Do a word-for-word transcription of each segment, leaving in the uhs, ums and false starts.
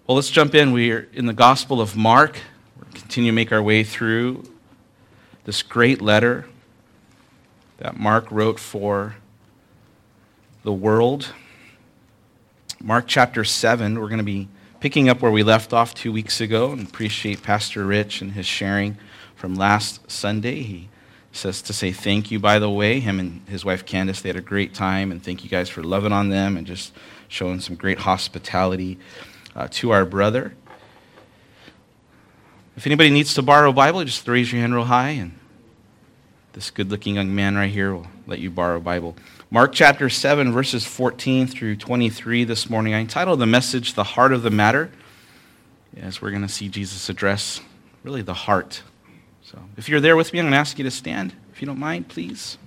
Well, let's jump in. We're in the Gospel of Mark. We'll continue to make our way through this great letter that Mark wrote for the world. Mark chapter seven, we're going to be picking up where we left off two weeks ago, and appreciate Pastor Rich and his sharing from last Sunday. He says to say thank you, by the way. Him and his wife Candace, they had a great time, and thank you guys for loving on them and just showing some great hospitality uh, to our brother. If anybody needs to borrow a Bible, just raise your hand real high, and this good-looking young man right here will let you borrow a Bible. Mark chapter seven, verses fourteen through twenty-three this morning. I entitled the message, The Heart of the Matter, as we're going to see Jesus address really the heart. So if you're there with me, I'm going to ask you to stand, if you don't mind, please.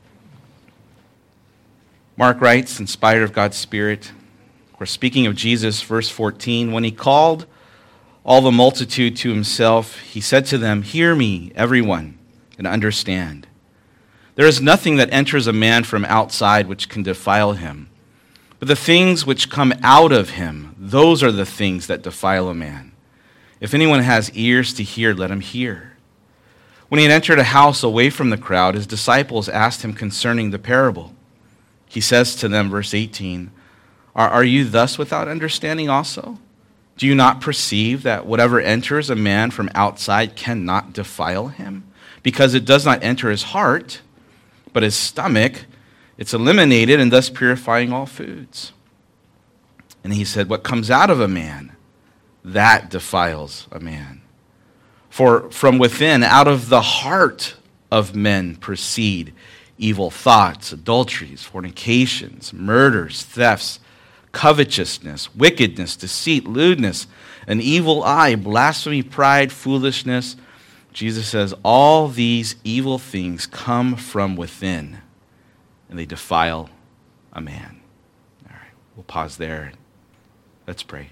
Mark writes, inspired of God's Spirit, we're speaking of Jesus, verse fourteen, when he called all the multitude to himself, he said to them, "Hear me, everyone, and understand. There is nothing that enters a man from outside which can defile him. But the things which come out of him, those are the things that defile a man. If anyone has ears to hear, let him hear." When he had entered a house away from the crowd, his disciples asked him concerning the parable. He says to them, verse eighteen, Are, are you thus without understanding also? Do you not perceive that whatever enters a man from outside cannot defile him? Because it does not enter his heart, but his stomach, it's eliminated and thus purifying all foods. And he said, what comes out of a man, that defiles a man. For from within, out of the heart of men proceed evil thoughts, adulteries, fornications, murders, thefts, covetousness, wickedness, deceit, lewdness, an evil eye, blasphemy, pride, foolishness. Jesus says, all these evil things come from within, and they defile a man. All right, we'll pause there. Let's pray.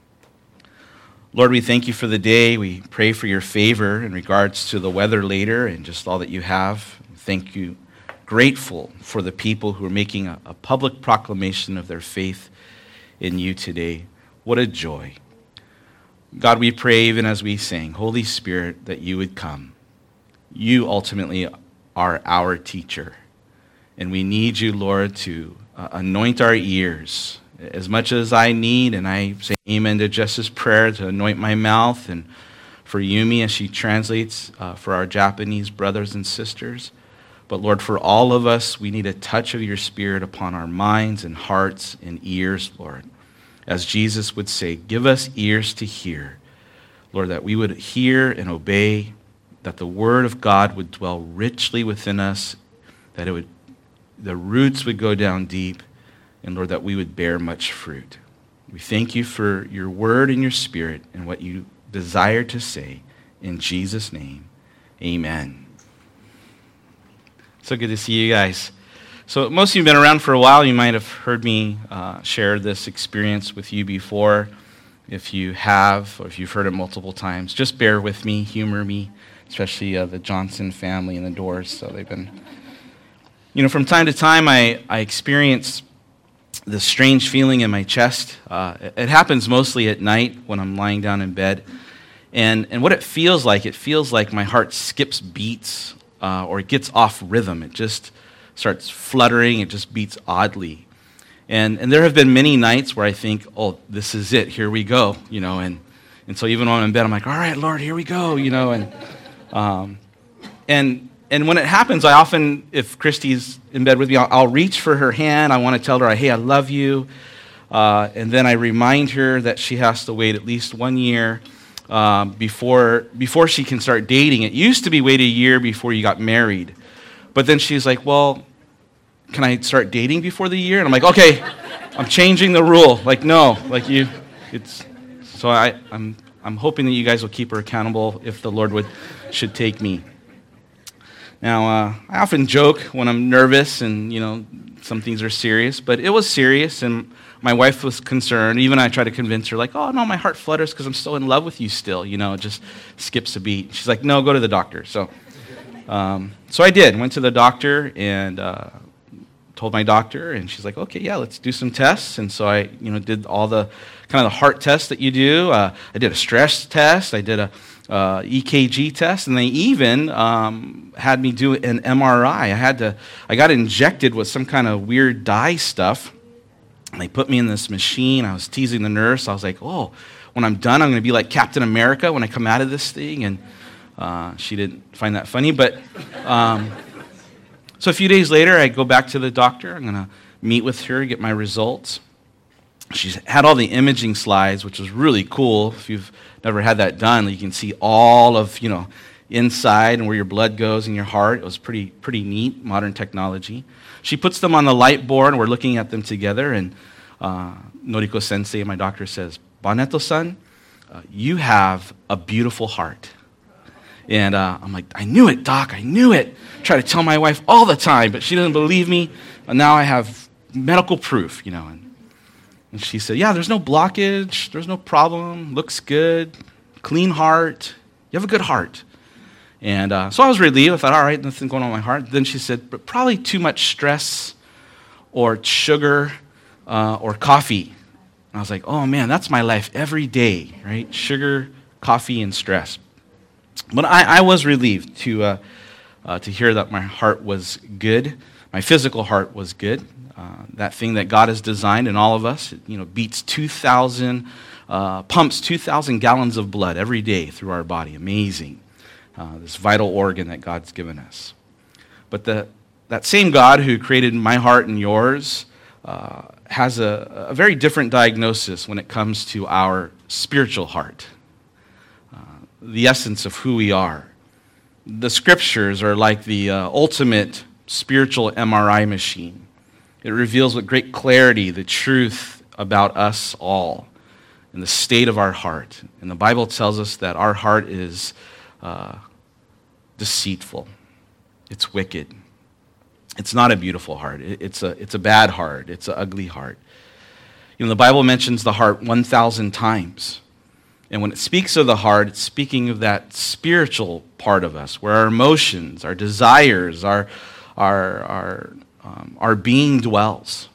Lord, we thank you for the day. We pray for your favor in regards to the weather later and just all that you have. Thank you. Grateful for the people who are making a, a public proclamation of their faith in you today. What a joy. God, we pray even as we sing, Holy Spirit, that you would come. You ultimately are our teacher. And we need you, Lord, to uh, anoint our ears as much as I need. And I say amen to Jess's prayer to anoint my mouth, and for Yumi as she translates uh, for our Japanese brothers and sisters. But Lord, for all of us, we need a touch of your Spirit upon our minds and hearts and ears, Lord. As Jesus would say, give us ears to hear. Lord, that we would hear and obey, that the word of God would dwell richly within us, that it would, the roots would go down deep, and Lord, that we would bear much fruit. We thank you for your word and your Spirit and what you desire to say. In Jesus' name, amen. So good to see you guys. So most of you have been around for a while. You might have heard me uh, share this experience with you before. If you have, or if you've heard it multiple times, just bear with me, humor me, especially uh, the Johnson family and the Doors. So they've been, you know, from time to time I, I experience this strange feeling in my chest. Uh, it, it happens mostly at night when I'm lying down in bed. And, and what it feels like, it feels like my heart skips beats uh, or it gets off rhythm. It just starts fluttering, it just beats oddly. And and there have been many nights where I think, oh, this is it, here we go, you know, and, and so even when I'm in bed, I'm like, all right, Lord, here we go, you know, and um, and and when it happens, I often, if Christy's in bed with me, I'll, I'll reach for her hand, I want to tell her, hey, I love you, uh, and then I remind her that she has to wait at least one year um, before before she can start dating. It used to be wait a year before you got married. But then she's like, well, can I start dating before the year? And I'm like, okay, I'm changing the rule. Like, no, like you, it's, so I, I'm I'm hoping that you guys will keep her accountable if the Lord would, should take me. Now, uh, I often joke when I'm nervous and, you know, some things are serious, but it was serious, and my wife was concerned. Even I tried to convince her, like, oh, no, my heart flutters because I'm still in love with you still, you know, it just skips a beat. She's like, no, go to the doctor. So. Um, so I did, went to the doctor, and uh, told my doctor, and she's like, okay, yeah, let's do some tests. And so I, you know, did all the kind of the heart tests that you do. Uh, I did a stress test. I did a uh, E K G test, and they even um, had me do an M R I. I had to, I got injected with some kind of weird dye stuff. And they put me in this machine. I was teasing the nurse. I was like, oh, when I'm done, I'm going to be like Captain America when I come out of this thing. And uh, she didn't find that funny. But um, so a few days later, I go back to the doctor. I'm going to meet with her, get my results. She's had all the imaging slides, which was really cool. If you've never had that done, you can see all of, you know, inside and where your blood goes in your heart. It was pretty pretty neat, modern technology. She puts them on the light board, and we're looking at them together, and uh, Noriko Sensei, my doctor, says, Baneto-san, uh, you have a beautiful heart. And uh, I'm like, I knew it, doc, I knew it. I try to tell my wife all the time, but she doesn't believe me, and now I have medical proof, you know. And, and she said, yeah, there's no blockage, there's no problem, looks good, clean heart, you have a good heart. And uh, so I was relieved. I thought, all right, nothing going on in my heart. Then she said, but probably too much stress or sugar uh, or coffee. And I was like, oh, man, that's my life every day, right? Sugar, coffee, and stress. But I, I was relieved to, uh, uh, to hear that my heart was good. My physical heart was good. Uh, that thing that God has designed in all of us, it, you know, beats two thousand, uh, pumps two thousand gallons of blood every day through our body. Amazing. Uh, this vital organ that God's given us. But the, that same God who created my heart and yours uh, has a, a very different diagnosis when it comes to our spiritual heart, uh, the essence of who we are. The scriptures are like the uh, ultimate spiritual M R I machine. It reveals with great clarity the truth about us all and the state of our heart. And the Bible tells us that our heart is Uh, deceitful. It's wicked. It's not a beautiful heart. It, it's a it's a bad heart. It's an ugly heart. You know, the Bible mentions the heart one thousand times. And when it speaks of the heart, it's speaking of that spiritual part of us, where our emotions, our desires, our, our, our, um, our being dwells.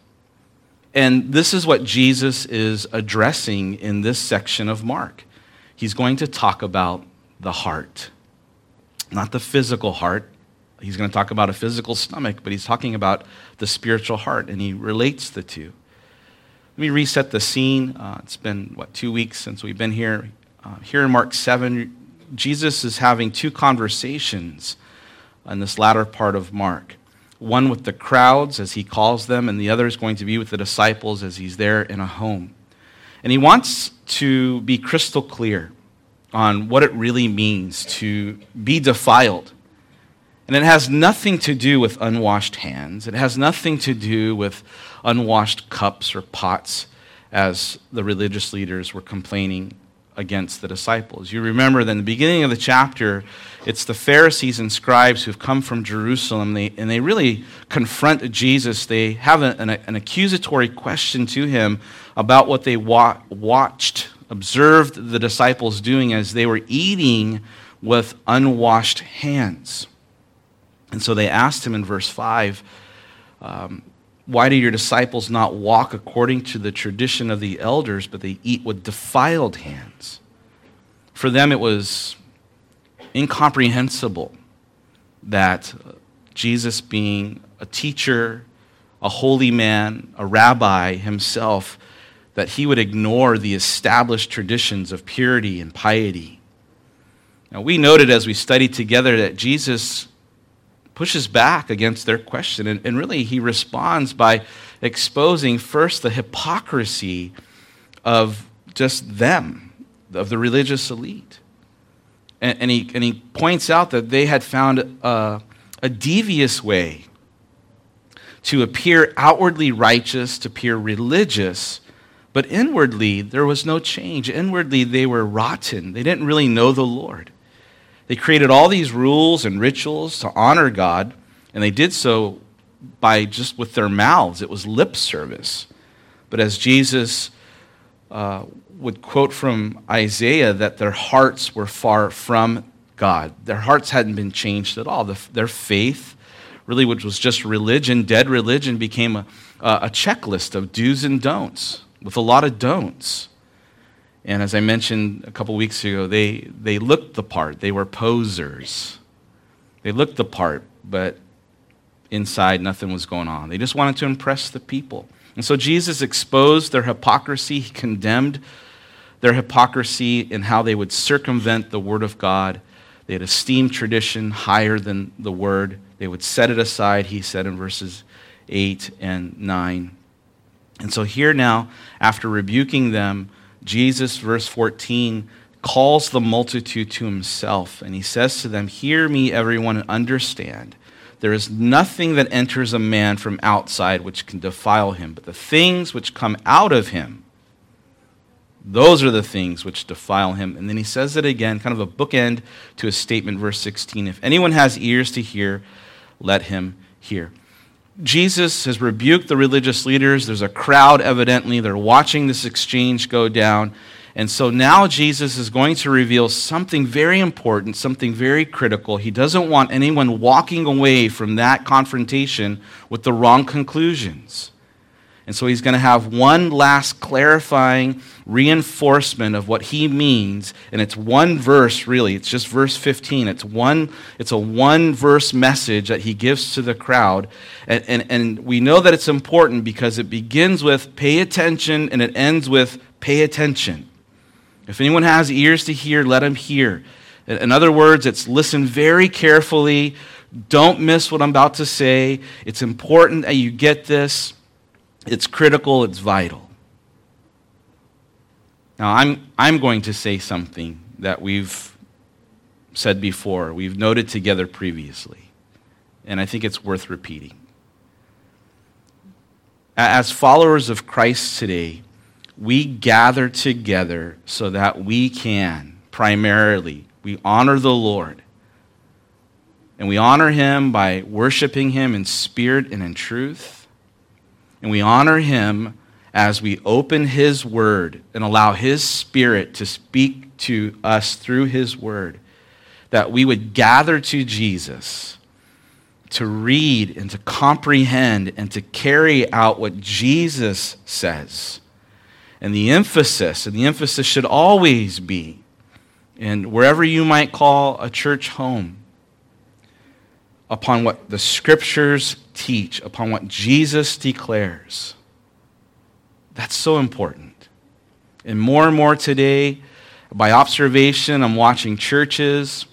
And this is what Jesus is addressing in this section of Mark. He's going to talk about the heart, not the physical heart. He's going to talk about a physical stomach, but he's talking about the spiritual heart, and he relates the two. Let me reset the scene. Uh, it's been, what, two weeks since we've been here. Uh, here in Mark seven, Jesus is having two conversations in this latter part of Mark. One with the crowds, as he calls them, and the other is going to be with the disciples as he's there in a home. And he wants to be crystal clear on what it really means to be defiled. And it has nothing to do with unwashed hands. It has nothing to do with unwashed cups or pots, as the religious leaders were complaining against the disciples. You remember that in the beginning of the chapter, it's the Pharisees and scribes who've come from Jerusalem, they, and they really confront Jesus. They have a, an, an accusatory question to him about what they wa- watched observed the disciples doing as they were eating with unwashed hands. And so they asked him in verse five, um, why do your disciples not walk according to the tradition of the elders, but they eat with defiled hands? For them it was incomprehensible that Jesus, being a teacher, a holy man, a rabbi himself, that he would ignore the established traditions of purity and piety. Now, we noted as we studied together that Jesus pushes back against their question, and, and really he responds by exposing first the hypocrisy of just them, of the religious elite. And, and, he, and he points out that they had found a, a devious way to appear outwardly righteous, to appear religious, but inwardly, there was no change. Inwardly, they were rotten. They didn't really know the Lord. They created all these rules and rituals to honor God, and they did so by just with their mouths. It was lip service. But as Jesus uh, would quote from Isaiah, that their hearts were far from God. Their hearts hadn't been changed at all. The, their faith really which was just religion, dead religion, became a, a checklist of do's and don'ts with a lot of don'ts. And as I mentioned a couple weeks ago, they, they looked the part. They were posers. They looked the part, but inside nothing was going on. They just wanted to impress the people. And so Jesus exposed their hypocrisy. He condemned their hypocrisy in how they would circumvent the Word of God. They had esteemed tradition higher than the Word. They would set it aside, he said in verses eight and nine. And so here now, after rebuking them, Jesus, verse fourteen, calls the multitude to himself, and he says to them, "Hear me, everyone, and understand. There is nothing that enters a man from outside which can defile him, but the things which come out of him, those are the things which defile him." And then he says it again, kind of a bookend to his statement, verse sixteen. "If anyone has ears to hear, let him hear." Jesus has rebuked the religious leaders. There's a crowd, evidently. They're watching this exchange go down. And so now Jesus is going to reveal something very important, something very critical. He doesn't want anyone walking away from that confrontation with the wrong conclusions. And so he's going to have one last clarifying reinforcement of what he means, and it's one verse, really. It's just verse fifteen. It's one. It's a one-verse message that he gives to the crowd, and, and, and we know that it's important because it begins with pay attention, and it ends with pay attention. If anyone has ears to hear, let him hear. In other words, it's listen very carefully. Don't miss what I'm about to say. It's important that you get this. It's critical, it's vital. Now, I'm, I'm going to say something that we've said before, we've noted together previously, and I think it's worth repeating. As followers of Christ today, we gather together so that we can, primarily, we honor the Lord. And we honor him by worshiping him in spirit and in truth. And we honor him as we open his word and allow his spirit to speak to us through his word. That we would gather to Jesus to read and to comprehend and to carry out what Jesus says. And the emphasis, and the emphasis should always be, and wherever you might call a church home, upon what the scriptures teach, upon what Jesus declares. That's so important. And more and more today, by observation, I'm watching churches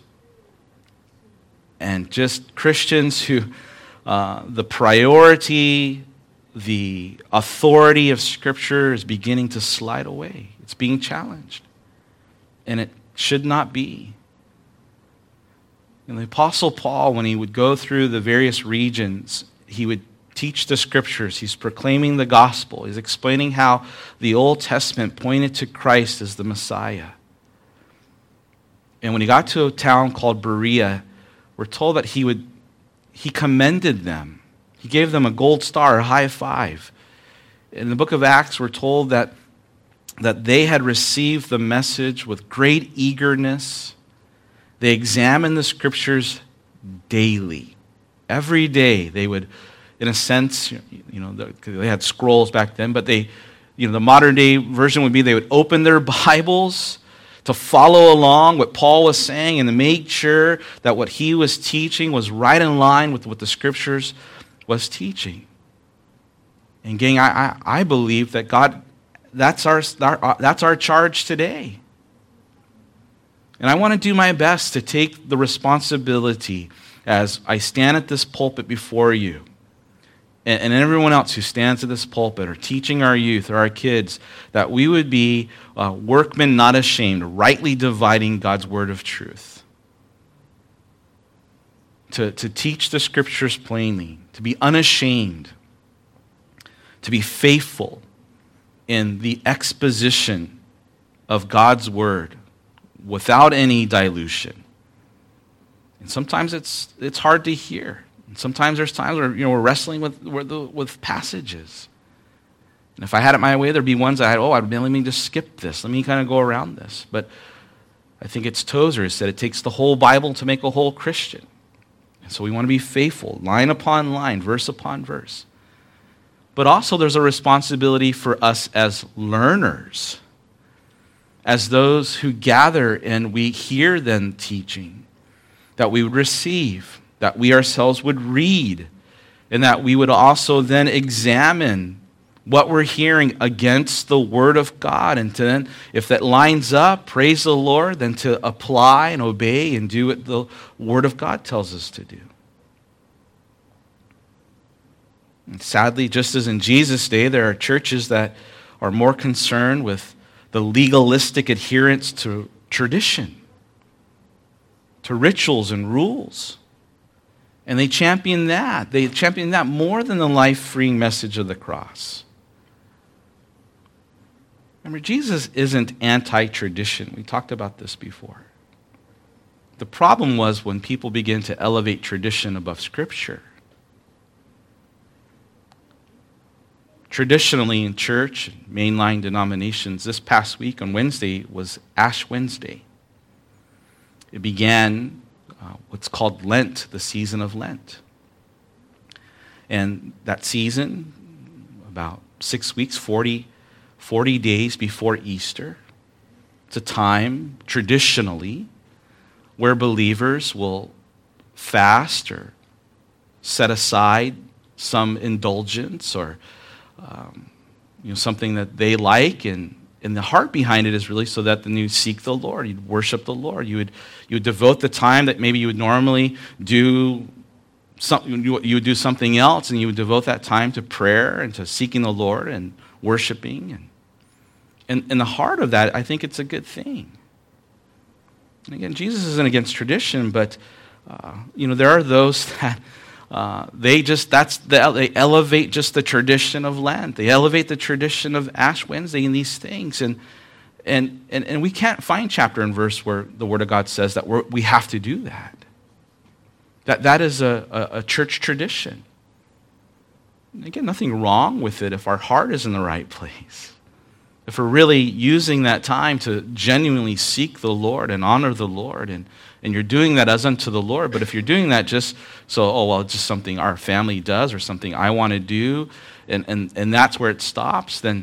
and just Christians who, uh, the priority, the authority of Scripture is beginning to slide away. It's being challenged. And it should not be. And the Apostle Paul, when he would go through the various regions, he would teach the Scriptures. He's proclaiming the gospel. He's explaining how the Old Testament pointed to Christ as the Messiah. And when he got to a town called Berea, we're told that he would he commended them. He gave them a gold star, a high five. In the book of Acts, we're told that, that they had received the message with great eagerness. They examined the Scriptures daily. Every day they would, in a sense, you know, they had scrolls back then, but they, you know, the modern day version would be they would open their Bibles to follow along what Paul was saying and to make sure that what he was teaching was right in line with what the Scriptures was teaching. And gang, I, I, I believe that God, that's our, our that's our charge today. And I want to do my best to take the responsibility as I stand at this pulpit before you, and, and everyone else who stands at this pulpit or teaching our youth or our kids, that we would be uh, workmen not ashamed, rightly dividing God's word of truth. To, to teach the Scriptures plainly, to be unashamed, to be faithful in the exposition of God's word, without any dilution. And sometimes it's it's hard to hear. And sometimes there's times where you know we're wrestling with with, with passages. And if I had it my way, there'd be ones I had, oh, I'd let me just skip this. Let me kind of go around this. But I think it's Tozer who said it takes the whole Bible to make a whole Christian. So we want to be faithful, line upon line, verse upon verse. But also there's a responsibility for us as learners, as those who gather and we hear them teaching, that we would receive, that we ourselves would read, and that we would also then examine what we're hearing against the Word of God. And to then, if that lines up, praise the Lord, then to apply and obey and do what the Word of God tells us to do. And sadly, just as in Jesus' day, there are churches that are more concerned with the legalistic adherence to tradition, to rituals and rules. And they champion that. They champion that more than the life-freeing message of the cross. Remember, Jesus isn't anti-tradition. We talked about this before. The problem was when people begin to elevate tradition above Scripture. Traditionally in church, mainline denominations, this past week on Wednesday was Ash Wednesday. It began uh, what's called Lent, the season of Lent. And that season, about six weeks, forty, forty days before Easter, it's a time, traditionally, where believers will fast or set aside some indulgence or um, you know, something that they like, and And the heart behind it is really so that then you seek the Lord, you'd worship the Lord. You would you would devote the time that maybe you would normally do something, you would do something else, and you would devote that time to prayer and to seeking the Lord and worshiping. And and in the heart of that, I think it's a good thing. And again, Jesus isn't against tradition, but uh, you know, there are those that Uh, they just, that's, the, they elevate just the tradition of Lent. They elevate the tradition of Ash Wednesday and these things. And, and, and, and we can't find chapter and verse where the Word of God says that we're, we have to do that. That, that is a, a, a church tradition. And again, nothing wrong with it if our heart is in the right place. If we're really using that time to genuinely seek the Lord and honor the Lord, and And you're doing that as unto the Lord. But if you're doing that just so, oh, well, it's just something our family does or something I want to do, and, and, and that's where it stops, then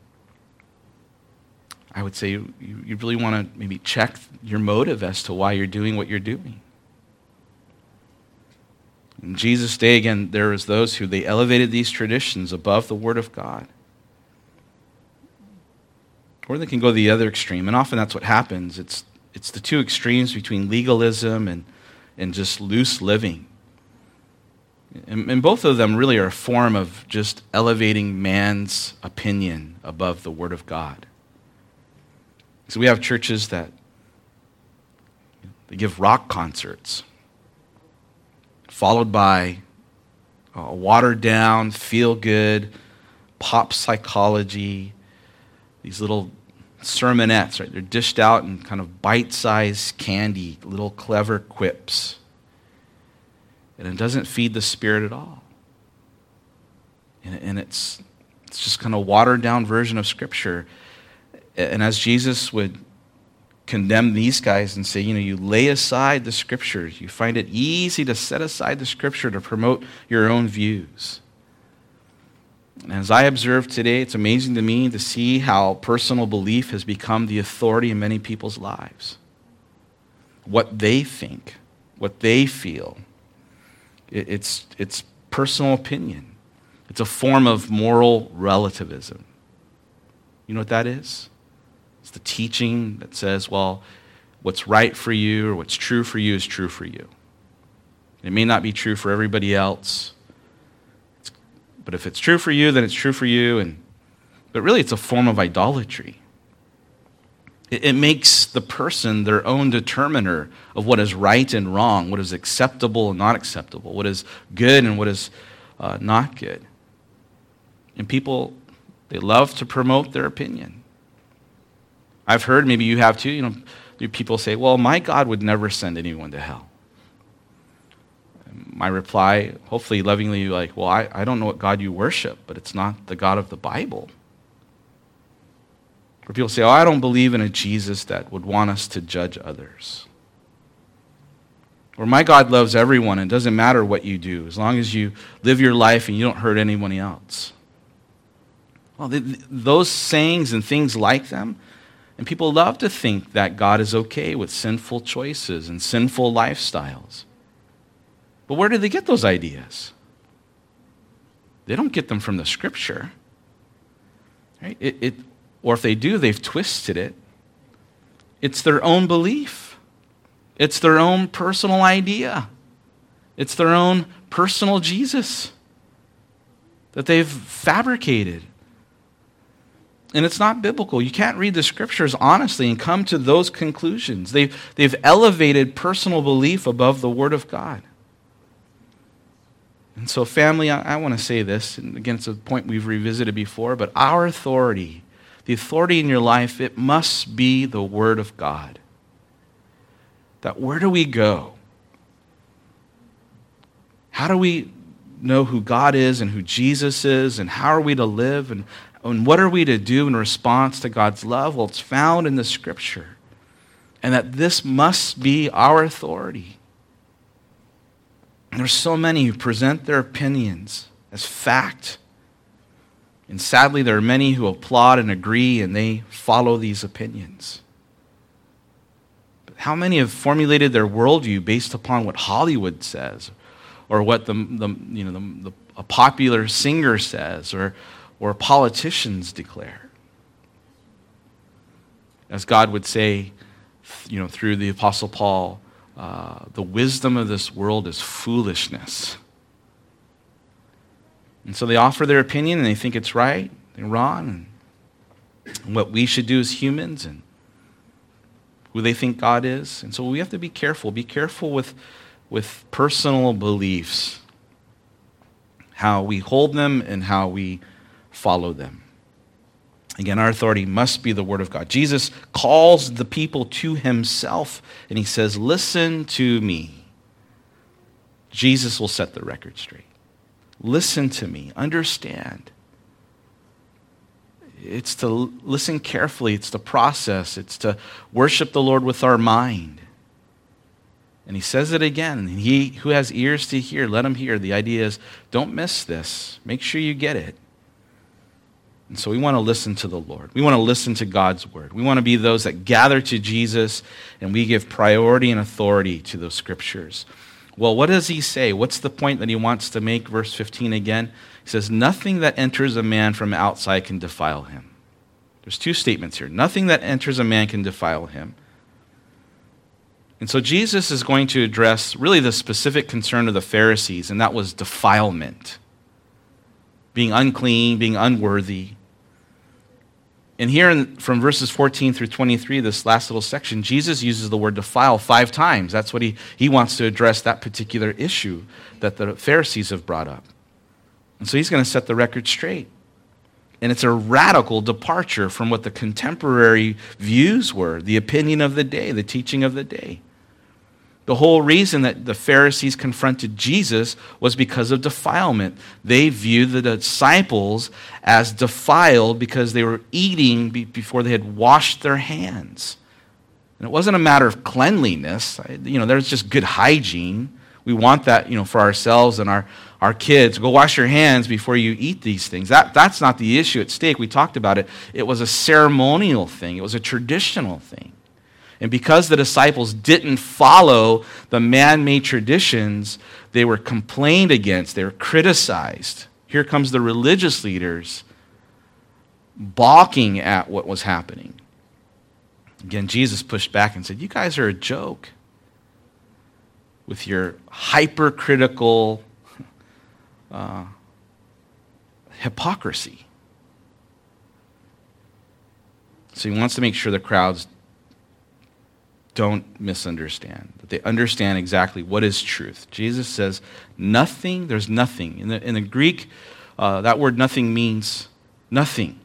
I would say you, you really want to maybe check your motive as to why you're doing what you're doing. In Jesus' day, again, there was those who they elevated these traditions above the Word of God. Or they can go the other extreme, and often that's what happens. It's It's the two extremes between legalism and, and just loose living. And, and both of them really are a form of just elevating man's opinion above the Word of God. So we have churches that they give rock concerts, followed by a watered-down, feel-good, pop psychology, these little sermonettes, right? They're dished out in kind of bite-sized candy, little clever quips. And it doesn't feed the Spirit at all. And, and it's, it's just kind of watered-down version of Scripture. And as Jesus would condemn these guys and say, you know, you lay aside the Scriptures. You find it easy to set aside the Scripture to promote your own views. And as I observe today, it's amazing to me to see how personal belief has become the authority in many people's lives. What they think, what they feel. It's, it's personal opinion. It's a form of moral relativism. You know what that is? It's the teaching that says, well, what's right for you or what's true for you is true for you. It may not be true for everybody else. But if it's true for you, then it's true for you. And but really, it's a form of idolatry. It, it makes the person their own determiner of what is right and wrong, what is acceptable and not acceptable, what is good and what is uh, not good. And people, they love to promote their opinion. I've heard, maybe you have too, you know, people say, well, my God would never send anyone to hell. My reply, hopefully lovingly, like, well, I, I don't know what God you worship, but it's not the God of the Bible. Or people say, oh, I don't believe in a Jesus that would want us to judge others. Or my God loves everyone. It doesn't matter what you do as long as you live your life and you don't hurt anyone else. Well, th- those sayings and things like them, and people love to think that God is okay with sinful choices and sinful lifestyles. But where do they get those ideas? They don't get them from the Scripture. Right? It, it, or if they do, they've twisted it. It's their own belief. It's their own personal idea. It's their own personal Jesus that they've fabricated. And it's not biblical. You can't read the Scriptures honestly and come to those conclusions. They've, they've elevated personal belief above the Word of God. And so, family, I, I want to say this, and again, it's a point we've revisited before, but our authority, the authority in your life, it must be the Word of God. That where do we go? How do we know who God is and who Jesus is, and how are we to live, and, and what are we to do in response to God's love? Well, it's found in the Scripture. And that this must be our authority. There's so many who present their opinions as fact. And sadly, there are many who applaud and agree, and they follow these opinions. But how many have formulated their worldview based upon what Hollywood says, or what the, the you know the, the, a popular singer says, or or politicians declare? As God would say, you know, through the Apostle Paul, uh, the wisdom of this world is foolishness. And so they offer their opinion, and they think it's right and wrong, and what we should do as humans, and who they think God is. And so we have to be careful. Be careful with, with personal beliefs, how we hold them and how we follow them. Again, our authority must be the Word of God. Jesus calls the people to himself, and he says, listen to me. Jesus will set the record straight. Listen to me. Understand. It's to listen carefully. It's to process. It's to worship the Lord with our mind. And he says it again. He who has ears to hear, let him hear. The idea is, don't miss this. Make sure you get it. And so we want to listen to the Lord. We want to listen to God's word. We want to be those that gather to Jesus, and we give priority and authority to those scriptures. Well, what does he say? What's the point that he wants to make? Verse fifteen again. He says, nothing that enters a man from outside can defile him. There's two statements here. Nothing that enters a man can defile him. And so Jesus is going to address really the specific concern of the Pharisees, and that was defilement. Being unclean, being unworthy. And here in, from verses fourteen through twenty-three, this last little section, Jesus uses the word defile five times. That's what he, he wants to address, that particular issue that the Pharisees have brought up. And so he's going to set the record straight. And it's a radical departure from what the contemporary views were, the opinion of the day, the teaching of the day. The whole reason that the Pharisees confronted Jesus was because of defilement. They viewed the disciples as defiled because they were eating before they had washed their hands. And it wasn't a matter of cleanliness. You know, there's just good hygiene. We want that, you know, for ourselves and our, our kids. Go wash your hands before you eat these things. That, that's not the issue at stake. We talked about it. It was a ceremonial thing. It was a traditional thing. And because the disciples didn't follow the man-made traditions, they were complained against, they were criticized. Here comes the religious leaders balking at what was happening. Again, Jesus pushed back and said, you guys are a joke with your hypercritical uh, hypocrisy. So he wants to make sure the crowds don't misunderstand, that they understand exactly what is truth. Jesus says nothing, there's nothing. In the, in the Greek, uh, that word nothing means nothing.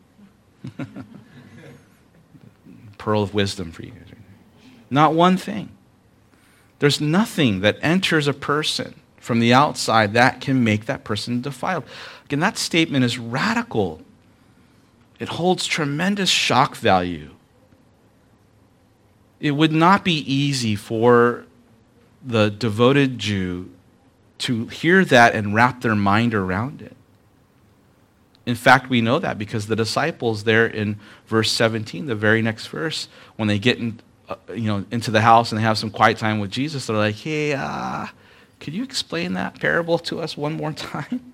Pearl of wisdom for you guys. Not one thing. There's nothing that enters a person from the outside that can make that person defiled. Again, that statement is radical. It holds tremendous shock value. It would not be easy for the devoted Jew to hear that and wrap their mind around it. In fact, we know that because the disciples there in verse seventeen, the very next verse, when they get in, uh, you know, into the house and they have some quiet time with Jesus, they're like, hey, uh, could you explain that parable to us one more time?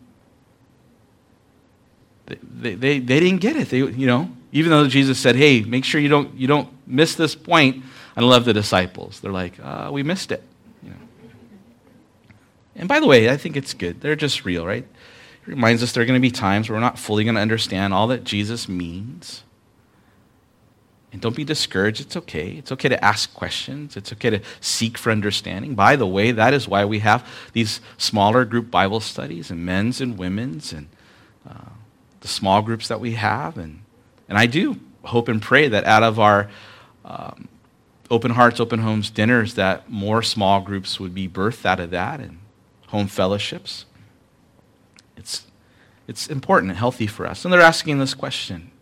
They, they, they, they didn't get it. They, you know, even though Jesus said, hey, make sure you don't, you don't miss this point. I love the disciples. They're like, uh, we missed it. You know. And by the way, I think it's good. They're just real, right? It reminds us there are going to be times where we're not fully going to understand all that Jesus means. And don't be discouraged. It's okay. It's okay to ask questions. It's okay to seek for understanding. By the way, that is why we have these smaller group Bible studies and men's and women's and uh, the small groups that we have. And, and I do hope and pray that out of our um, Open Hearts, Open Homes dinners, that more small groups would be birthed out of that and home fellowships. It's, it's important and healthy for us. And they're asking this question.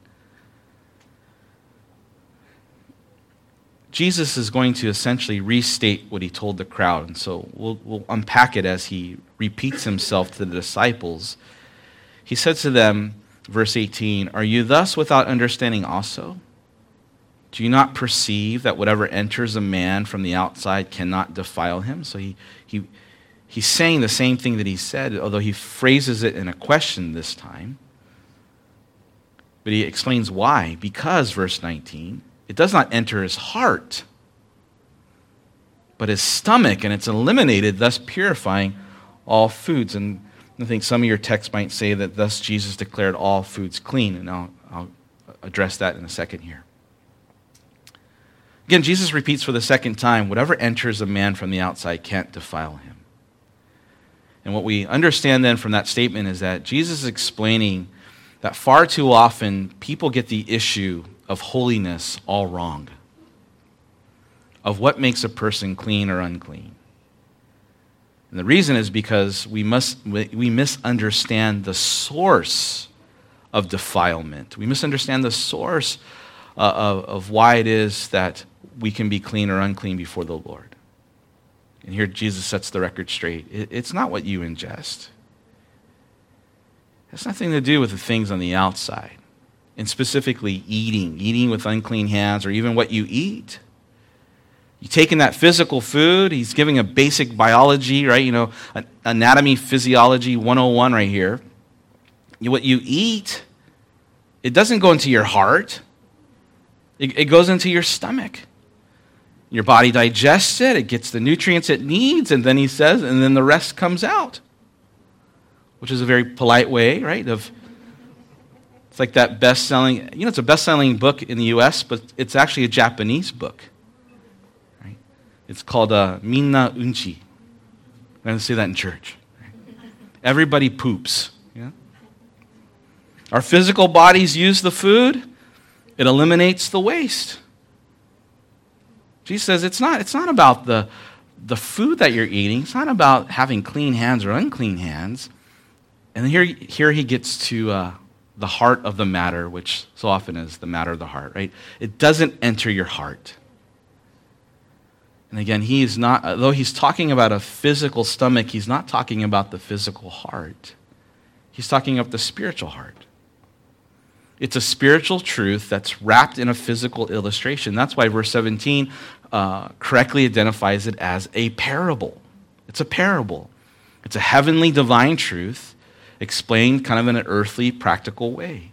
Jesus is going to essentially restate what he told the crowd. And so we'll, we'll unpack it as he repeats himself to the disciples. He said to them, verse eighteen, are you thus without understanding also? Do you not perceive that whatever enters a man from the outside cannot defile him? So he, he, he's saying the same thing that he said, although he phrases it in a question this time. But he explains why. Because, verse nineteen, it does not enter his heart, but his stomach, and it's eliminated, thus purifying all foods. And I think some of your texts might say that thus Jesus declared all foods clean, and I'll, I'll address that in a second here. Again, Jesus repeats for the second time, whatever enters a man from the outside can't defile him. And what we understand then from that statement is that Jesus is explaining that far too often people get the issue of holiness all wrong, of what makes a person clean or unclean. And the reason is because we must we misunderstand the source of defilement. We misunderstand the source uh, of, of why it is that we can be clean or unclean before the Lord. And here Jesus sets the record straight. It, it's not what you ingest. It has nothing to do with the things on the outside. And specifically eating, eating with unclean hands, or even what you eat. You're taking that physical food, he's giving a basic biology, right? You know, anatomy, physiology one oh one right here. What you eat, it doesn't go into your heart. It, it goes into your stomach. Your body digests it, it gets the nutrients it needs, and then he says, and then the rest comes out. Which is a very polite way, right, of It's like that best-selling, you know, it's a best-selling book in the U S, but it's actually a Japanese book. Right? It's called uh, Minna Unchi. I'm going to say that in church. Right? Everybody poops. Yeah? Our physical bodies use the food. It eliminates the waste. Jesus says it's not, it's not about the, the food that you're eating. It's not about having clean hands or unclean hands. And here, here he gets to uh, the heart of the matter, which so often is the matter of the heart, right? It doesn't enter your heart. And again, he is not, though he's talking about a physical stomach, he's not talking about the physical heart. He's talking about the spiritual heart. It's a spiritual truth that's wrapped in a physical illustration. That's why verse seventeen uh, correctly identifies it as a parable. It's a parable. It's a heavenly divine truth explained kind of in an earthly, practical way.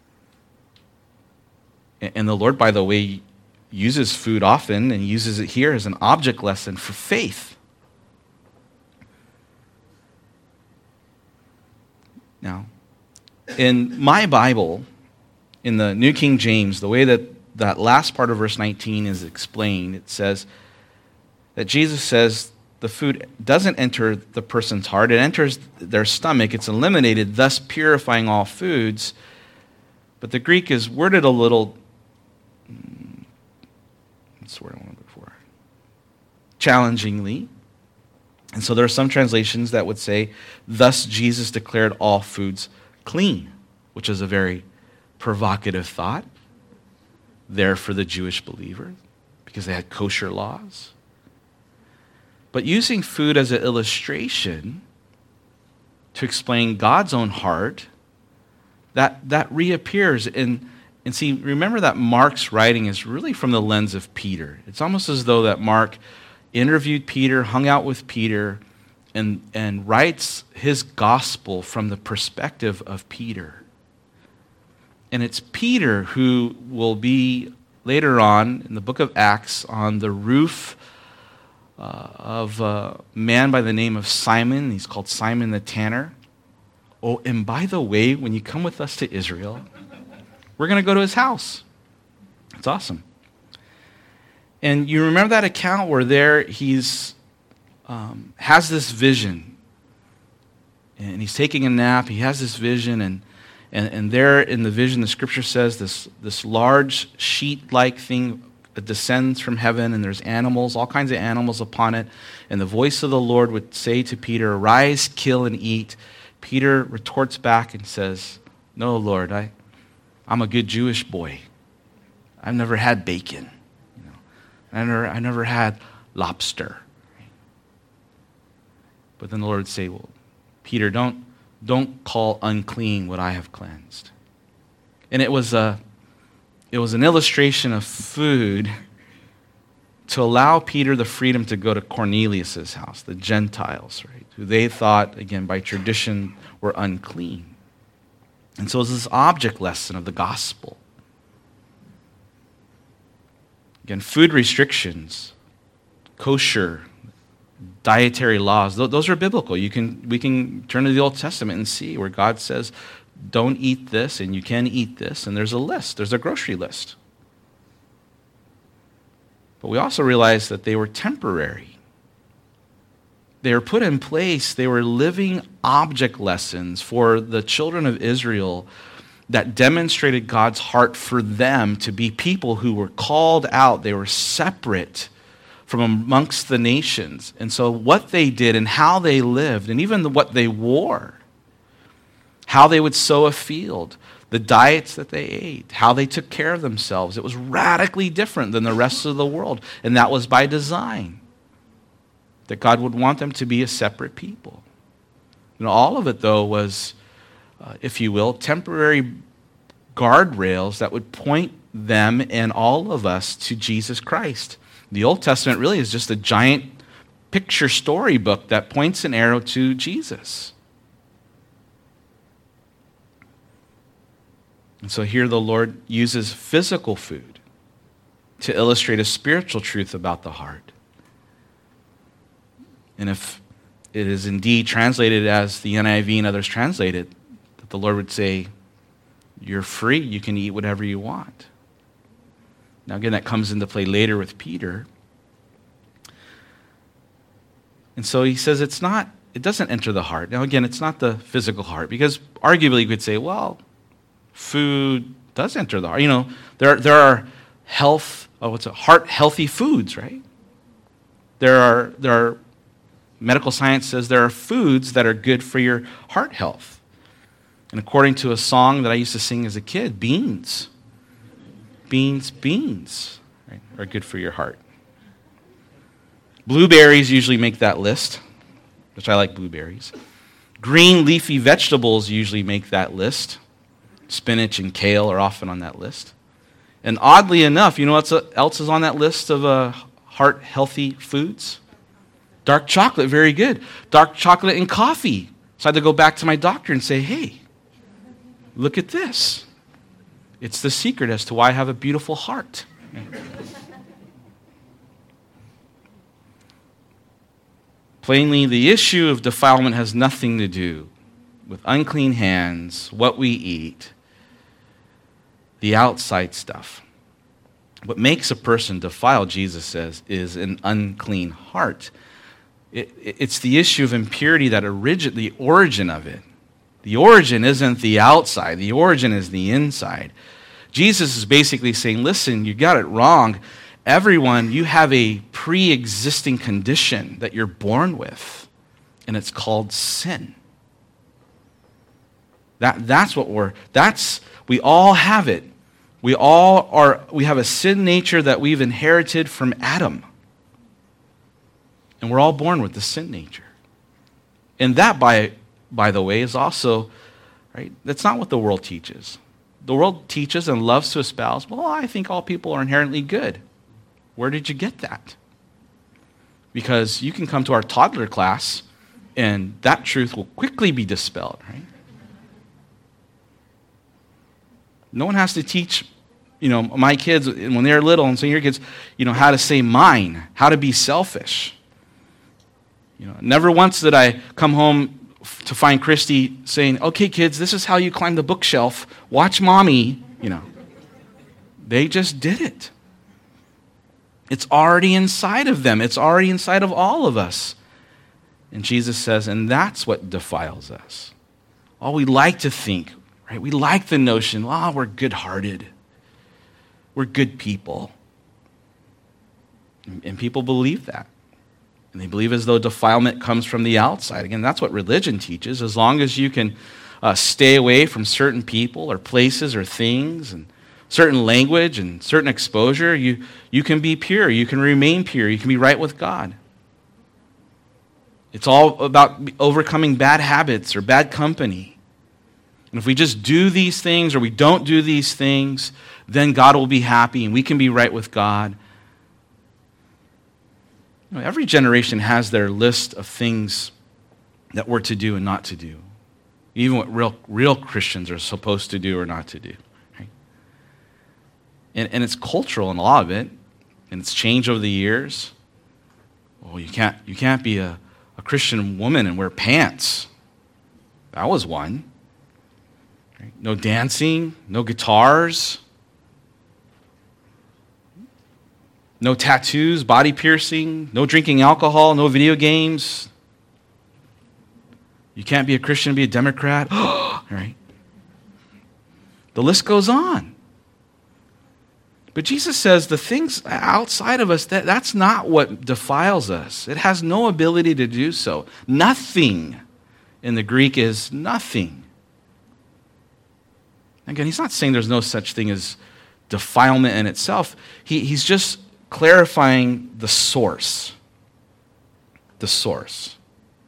And the Lord, by the way, uses food often and uses it here as an object lesson for faith. Now, in my Bible, in the New King James, the way that that last part of verse nineteen is explained, it says that Jesus says the food doesn't enter the person's heart, it enters their stomach, it's eliminated, thus purifying all foods. But the Greek is worded a little, what's the word I wanted before? Challengingly. And so there are some translations that would say, thus Jesus declared all foods clean, which is a very provocative thought there for the Jewish believer because they had kosher laws. But using food as an illustration to explain God's own heart, that, that reappears. And, and see, remember that Mark's writing is really from the lens of Peter. It's almost as though that Mark interviewed Peter, hung out with Peter, and, and writes his gospel from the perspective of Peter. And it's Peter who will be later on in the book of Acts on the roof uh, of a man by the name of Simon. He's called Simon the Tanner. Oh, and by the way, when you come with us to Israel, we're going to go to his house. It's awesome. And you remember that account where there he's um, has this vision, and he's taking a nap. He has this vision, and and, and there in the vision, the scripture says this this large sheet-like thing descends from heaven, and there's animals, all kinds of animals upon it. And the voice of the Lord would say to Peter, "Arise, kill, and eat." Peter retorts back and says, "No, Lord, I, I'm a good Jewish boy. I've never had bacon. You know, I never, I never had lobster." But then the Lord would say, "Well, Peter, don't, don't call unclean what I have cleansed." And it was a, it was an illustration of food to allow Peter the freedom to go to Cornelius' house, the Gentiles, right, who they thought, again, by tradition, were unclean. And so it was this object lesson of the gospel. Again, food restrictions, kosher, dietary laws, those are biblical. You can, we can turn to the Old Testament and see where God says, don't eat this, and you can eat this, and there's a list. There's a grocery list. But we also realize that they were temporary. They were put in place. They were living object lessons for the children of Israel that demonstrated God's heart for them to be people who were called out. They were separate from amongst the nations. And so what they did and how they lived, and even what they wore, how they would sow a field, the diets that they ate, how they took care of themselves, it was radically different than the rest of the world. And that was by design, that God would want them to be a separate people. You know, all of it, though, was, uh, if you will, temporary guardrails that would point them and all of us to Jesus Christ. The Old Testament really is just a giant picture storybook that points an arrow to Jesus. And so here the Lord uses physical food to illustrate a spiritual truth about the heart. And if it is indeed translated as the N I V and others translate it, that the Lord would say, you're free, you can eat whatever you want. Now again, that comes into play later with Peter. And so he says it's not, it doesn't enter the heart. Now again, it's not the physical heart, because arguably you could say, well, food does enter the heart. You know, there, there are health, oh, what's it, heart healthy foods, right? There are, there are, medical science says there are foods that are good for your heart health. And according to a song that I used to sing as a kid, beans, beans, beans, right, are good for your heart. Blueberries usually make that list, which I like blueberries. Green leafy vegetables usually make that list. Spinach and kale are often on that list. And oddly enough, you know what else is on that list of uh, heart-healthy foods? Dark chocolate, very good. Dark chocolate and coffee. So I had to go back to my doctor and say, hey, look at this. It's the secret as to why I have a beautiful heart. Plainly, the issue of defilement has nothing to do with unclean hands, what we eat, the outside stuff. What makes a person defiled, Jesus says, is an unclean heart. It, it's the issue of impurity that origin, the origin of it. The origin isn't the outside. The origin is the inside. Jesus is basically saying, listen, you got it wrong. Everyone, you have a pre-existing condition that you're born with, and it's called sin. That, that's what we're, that's, we all have it. We all are, we have a sin nature that we've inherited from Adam. And we're all born with the sin nature. And that, by, by the way, is also, right, that's not what the world teaches. The world teaches and loves to espouse, well, I think all people are inherently good. Where did you get that? Because you can come to our toddler class and that truth will quickly be dispelled, right? No one has to teach, you know, my kids when they're little and senior kids, you know, how to say mine, how to be selfish. You know, never once did I come home to find Christy saying, okay, kids, this is how you climb the bookshelf. Watch mommy, you know. They just did it. It's already inside of them. It's already inside of all of us. And Jesus says, and that's what defiles us. All we like to think, right? We like the notion, oh, we're good-hearted. We're good people. And, and people believe that. And they believe as though defilement comes from the outside. Again, that's what religion teaches. As long as you can uh, stay away from certain people or places or things and certain language and certain exposure, you, you can be pure. You can remain pure. You can be right with God. It's all about overcoming bad habits or bad company. And if we just do these things or we don't do these things, then God will be happy and we can be right with God. You know, every generation has their list of things that we're to do and not to do. Even what real, real Christians are supposed to do or not to do. Right? And, and it's cultural in a lot of it, and it's changed over the years. Well, you can't, you can't be a, a Christian woman and wear pants. That was one. Right? No dancing, no guitars, no tattoos, body piercing, no drinking alcohol, no video games. You can't be a Christian and be a Democrat. Right? The list goes on. But Jesus says the things outside of us, that, that's not what defiles us. It has no ability to do so. Nothing in the Greek is nothing. Again, he's not saying there's no such thing as defilement in itself. He, he's just clarifying the source. The source.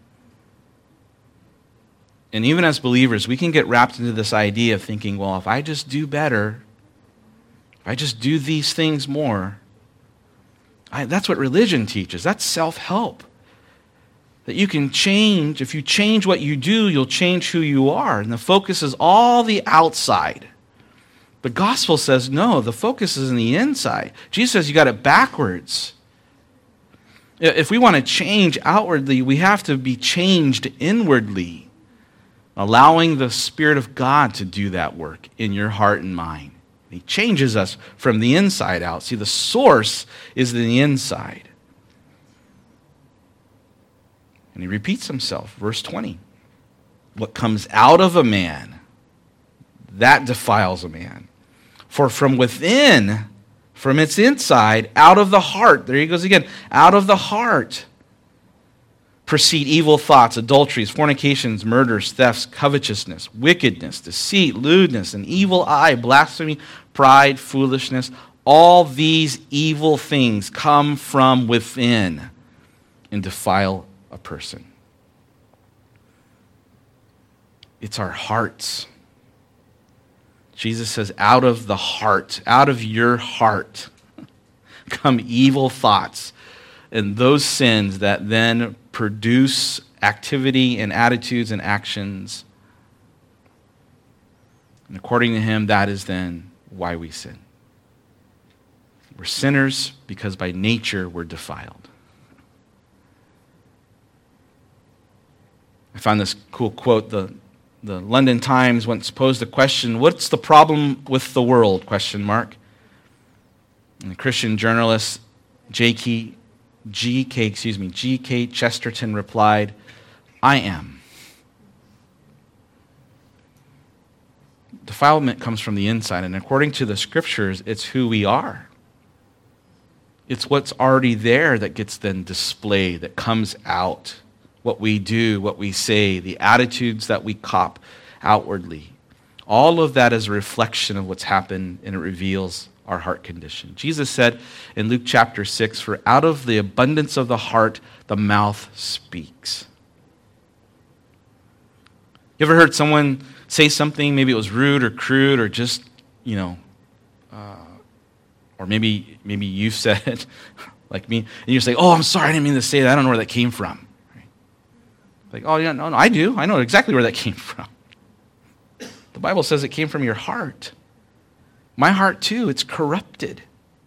And even as believers, we can get wrapped into this idea of thinking, well, if I just do better, if I just do these things more, I, that's what religion teaches. That's self-help. That you can change, if you change what you do, you'll change who you are. And the focus is all the outside. The gospel says, no, the focus is in the inside. Jesus says you got it backwards. If we want to change outwardly, we have to be changed inwardly, allowing the Spirit of God to do that work in your heart and mind. He changes us from the inside out. See, the source is in the inside. And he repeats himself, verse twenty. What comes out of a man, that defiles a man. For from within, from its inside, out of the heart, there he goes again, out of the heart, proceed evil thoughts, adulteries, fornications, murders, thefts, covetousness, wickedness, deceit, lewdness, an evil eye, blasphemy, pride, foolishness. All these evil things come from within and defile a person. It's our hearts. Jesus says, out of the heart, out of your heart, come evil thoughts and those sins that then produce activity and attitudes and actions. And according to him, that is then why we sin. We're sinners because by nature we're defiled. I found this cool quote. The, the London Times once posed the question, what's the problem with the world, question mark. And the Christian journalist J K, G K, excuse me, G K Chesterton replied, I am. Defilement comes from the inside, and according to the scriptures, it's who we are. It's what's already there that gets then displayed, that comes out. What we do, what we say, the attitudes that we cop outwardly. All of that is a reflection of what's happened, and it reveals our heart condition. Jesus said in Luke chapter six, "For out of the abundance of the heart, the mouth speaks." You ever heard someone say something, maybe it was rude or crude or just, you know, uh, or maybe maybe you said it, like me, and you say, "Oh, I'm sorry, I didn't mean to say that. I don't know where that came from." Right? Like, "Oh, yeah, no, no, I do. I know exactly where that came from." The Bible says it came from your heart. My heart, too, it's corrupted.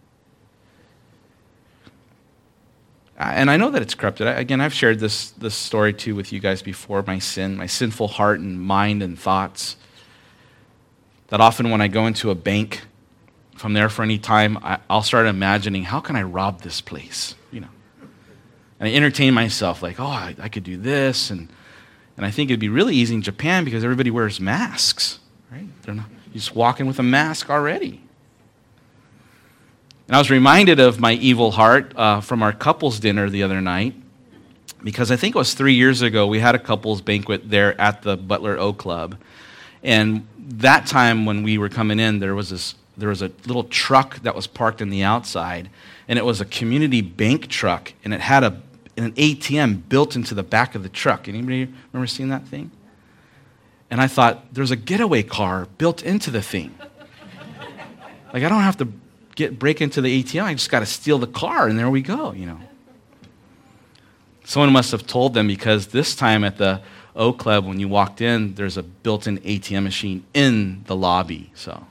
And I know that it's corrupted. Again, I've shared this, this story, too, with you guys before, my sin, my sinful heart and mind and thoughts. That often when I go into a bank, if I'm there for any time, I, I'll start imagining, how can I rob this place? You know, and I entertain myself like, oh, I, I could do this. And, and I think it'd be really easy in Japan because everybody wears masks, right? They're not, you just walk in with a mask already. And I was reminded of my evil heart uh, from our couples dinner the other night, because I think it was three years ago, we had a couples banquet there at the Butler O Club. And that time when we were coming in, there was this, there was a little truck that was parked in the outside, and it was a community bank truck, and it had a, an A T M built into the back of the truck. Anybody remember seeing that thing? And I thought, there's a getaway car built into the thing. Like, I don't have to get break into the A T M. I just got to steal the car, and there we go, you know. Someone must have told them, because this time at the O Club, when you walked in, there's a built-in A T M machine in the lobby, so.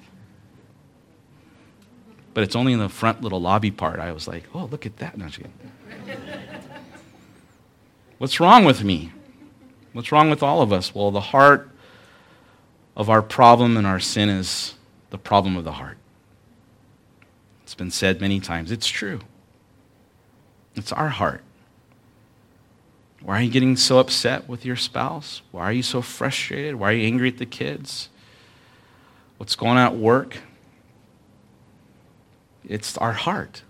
But it's only in the front little lobby part. I was like, oh, look at that. No, what's wrong with me? What's wrong with all of us? Well, the heart of our problem and our sin is the problem of the heart. It's been said many times. It's true. It's our heart. Why are you getting so upset with your spouse? Why are you so frustrated? Why are you angry at the kids? What's going on at work? It's our heart.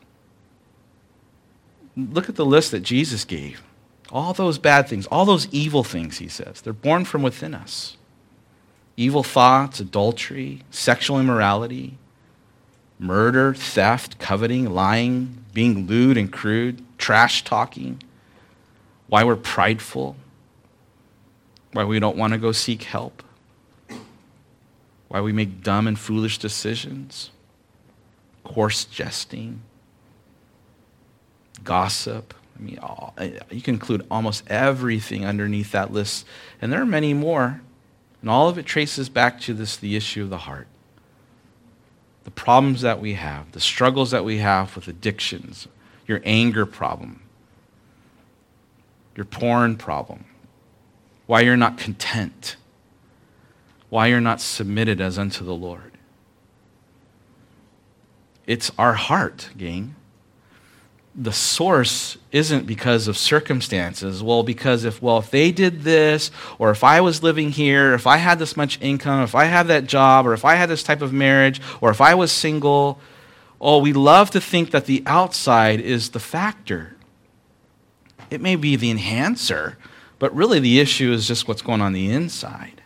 Look at the list that Jesus gave. All those bad things, all those evil things, he says, they're born from within us. Evil thoughts, adultery, sexual immorality, murder, theft, coveting, lying, being lewd and crude, trash talking, why we're prideful, why we don't want to go seek help, why we make dumb and foolish decisions, coarse jesting, gossip. I mean, all, you can include almost everything underneath that list, and there are many more, and all of it traces back to this, the issue of the heart. The problems that we have, the struggles that we have with addictions, your anger problem, your porn problem, why you're not content, why you're not submitted as unto the Lord. It's our heart, gang. The source isn't because of circumstances. Well, because if, well, if they did this, or if I was living here, if I had this much income, if I had that job, or if I had this type of marriage, or if I was single, oh, we love to think that the outside is the factor. It may be the enhancer, but really the issue is just what's going on the inside.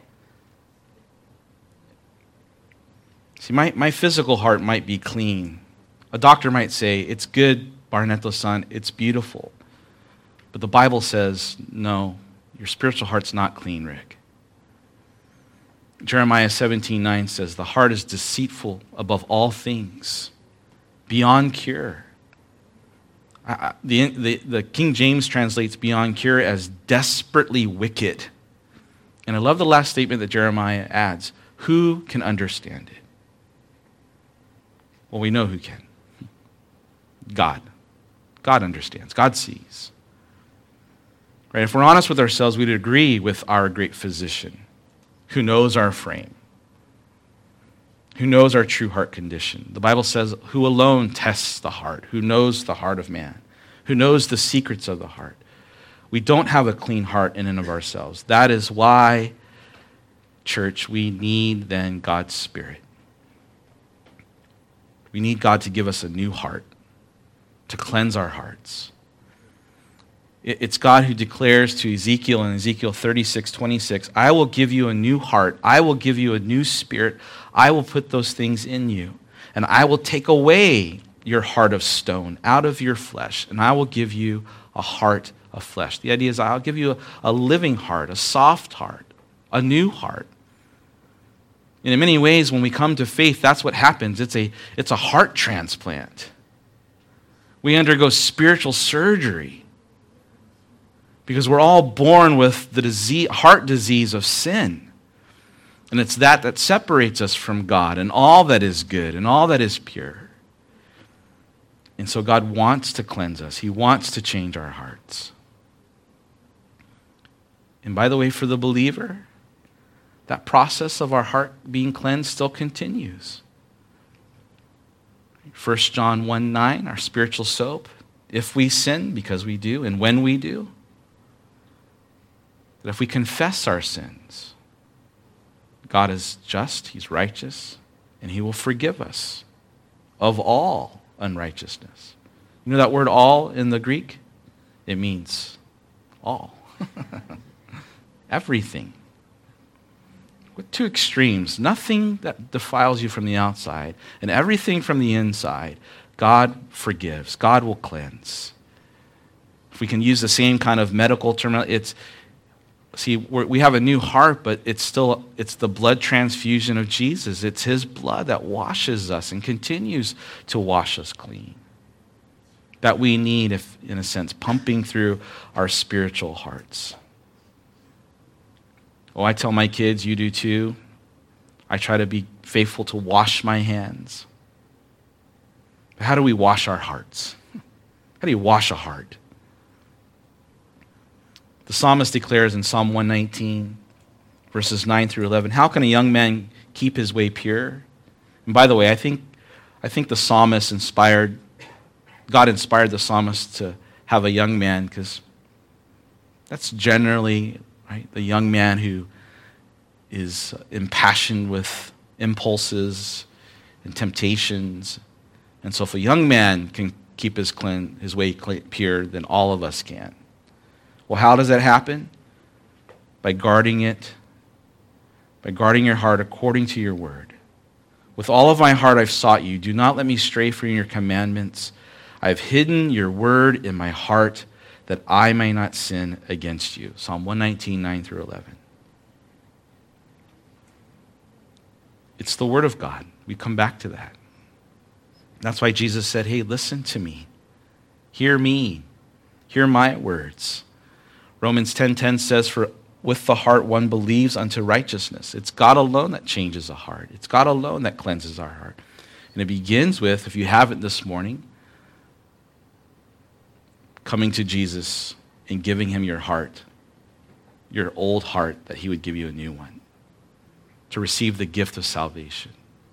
See, my, my physical heart might be clean. A doctor might say, it's good, Barnetto-san, it's beautiful. But the Bible says, no, your spiritual heart's not clean, Rick. Jeremiah seventeen nine says, the heart is deceitful above all things, beyond cure. I, the, the, the King James translates beyond cure as desperately wicked. And I love the last statement that Jeremiah adds, who can understand it? Well, we know who can. God. God understands. God sees. Right? If we're honest with ourselves, we'd agree with our great physician who knows our frame, who knows our true heart condition. The Bible says, who alone tests the heart, who knows the heart of man, who knows the secrets of the heart. We don't have a clean heart in and of ourselves. That is why, church, we need then God's Spirit. We need God to give us a new heart, to cleanse our hearts. It's God who declares to Ezekiel in Ezekiel thirty-six twenty-six, I will give you a new heart. I will give you a new spirit. I will put those things in you. and I will take away your heart of stone out of your flesh, and I will give you a heart of flesh. The idea is I'll give you a, a living heart, a soft heart, a new heart. And in many ways, when we come to faith, that's what happens. It's a, it's a heart transplant. We undergo spiritual surgery because we're all born with the disease, heart disease of sin. And it's that that separates us from God and all that is good and all that is pure. And so God wants to cleanse us. He wants to change our hearts. And by the way, for the believer, that process of our heart being cleansed still continues. First John one nine, our spiritual soap, if we sin, because we do, and when we do, that if we confess our sins, God is just, he's righteous, and he will forgive us of all unrighteousness. You know that word all in the Greek? It means all. Everything. With two extremes, nothing that defiles you from the outside and everything from the inside, God forgives. God will cleanse. If we can use the same kind of medical term, it's, see, we're, we have a new heart, but it's still, it's the blood transfusion of Jesus. It's his blood that washes us and continues to wash us clean. That we need, if in a sense, pumping through our spiritual hearts. Oh, I tell my kids, you do too. I try to be faithful to wash my hands. But how do we wash our hearts? How do you wash a heart? The psalmist declares in Psalm one nineteen, verses nine through eleven, how can a young man keep his way pure? And by the way, I think, I think the psalmist inspired, God inspired the psalmist to have a young man because that's generally right, the young man who is impassioned with impulses and temptations. And so if a young man can keep his, clean, his way pure, then all of us can. Well, how does that happen? By guarding it, by guarding your heart according to your word. With all of my heart I've sought you. Do not let me stray from your commandments. I have hidden your word in my heart that I may not sin against you. Psalm one nineteen, nine through eleven. It's the word of God. We come back to that. That's why Jesus said, hey, listen to me. Hear me. Hear my words. Romans ten ten says, for with the heart one believes unto righteousness. It's God alone that changes a heart. It's God alone that cleanses our heart. And it begins with, if you haven't this morning, coming to Jesus and giving him your heart, your old heart, that he would give you a new one, to receive the gift of salvation.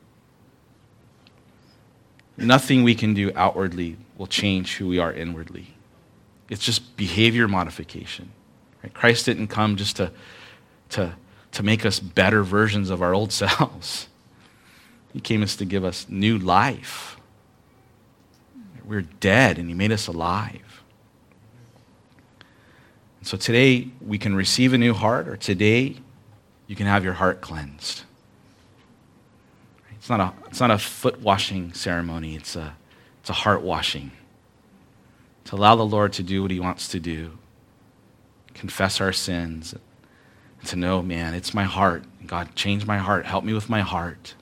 Nothing we can do outwardly will change who we are inwardly. It's just behavior modification. Right? Christ didn't come just to, to, to make us better versions of our old selves. He came us to give us new life. We're dead and he made us alive. And so today we can receive a new heart, or today you can have your heart cleansed. It's not a, it's not a foot washing ceremony, it's a, it's a heart washing. To allow the Lord to do what he wants to do, confess our sins, and to know, man, it's my heart. God, change my heart. Help me with my heart.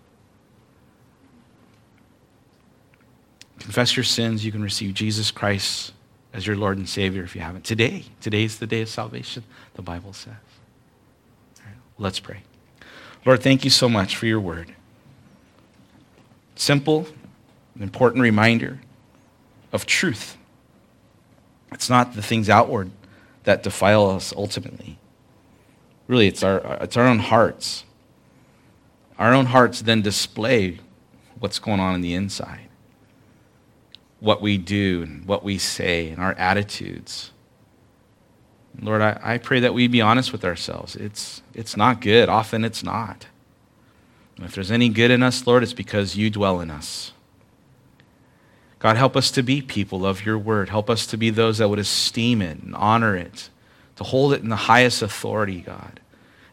Confess your sins. You can receive Jesus Christ as your Lord and Savior if you haven't. Today, today is the day of salvation, the Bible says. All right, let's pray. Lord, thank you so much for your word. Simple, an important reminder of truth. It's not the things outward that defile us ultimately. Really, it's our, it's our own hearts. Our own hearts then display what's going on in the inside. What we do and what we say and our attitudes. Lord, I, I pray that we be honest with ourselves. It's, it's not good. Often it's not. And if there's any good in us, Lord, it's because you dwell in us. God, help us to be people of your word. Help us to be those that would esteem it and honor it, to hold it in the highest authority, God,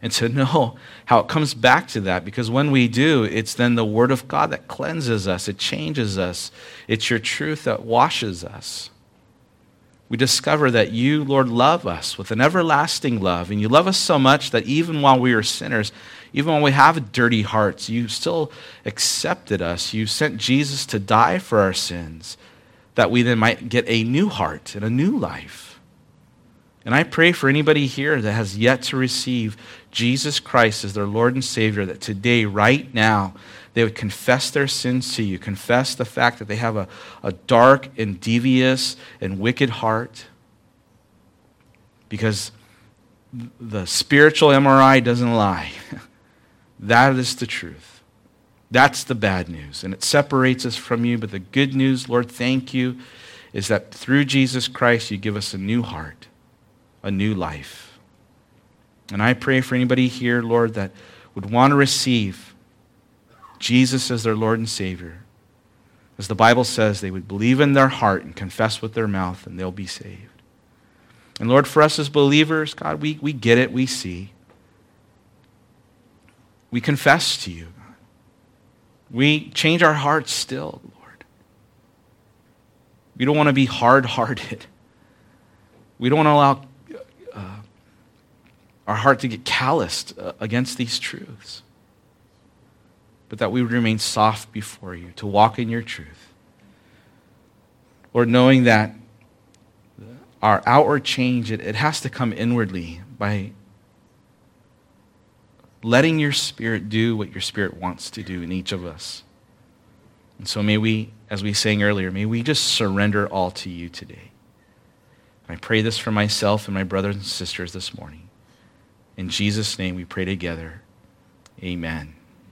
And to know how it comes back to that, because when we do, it's then the Word of God that cleanses us, it changes us. It's your truth that washes us. We discover that you, Lord, love us with an everlasting love, and you love us so much that even while we are sinners, even when we have dirty hearts, you still accepted us. You sent Jesus to die for our sins, that we then might get a new heart and a new life. And I pray for anybody here that has yet to receive Jesus Christ as their Lord and Savior, that today, right now, they would confess their sins to you, confess the fact that they have a, a dark and devious and wicked heart, because the spiritual M R I doesn't lie. That is the truth. That's the bad news, and it separates us from you. But the good news, Lord, thank you, is that through Jesus Christ, you give us a new heart, a new life. And I pray for anybody here, Lord, that would want to receive Jesus as their Lord and Savior. As the Bible says, they would believe in their heart and confess with their mouth, and they'll be saved. And Lord, for us as believers, God, we, we get it, we see. We confess to you. We change our hearts still, Lord. We don't want to be hard-hearted. We don't want to allow uh, our heart to get calloused uh, against these truths, but that we would remain soft before you, to walk in your truth. Lord, knowing that our outward change, it, it has to come inwardly by letting your Spirit do what your Spirit wants to do in each of us. And so may we, as we sang earlier, may we just surrender all to you today. And I pray this for myself and my brothers and sisters this morning. In Jesus' name we pray together. Amen.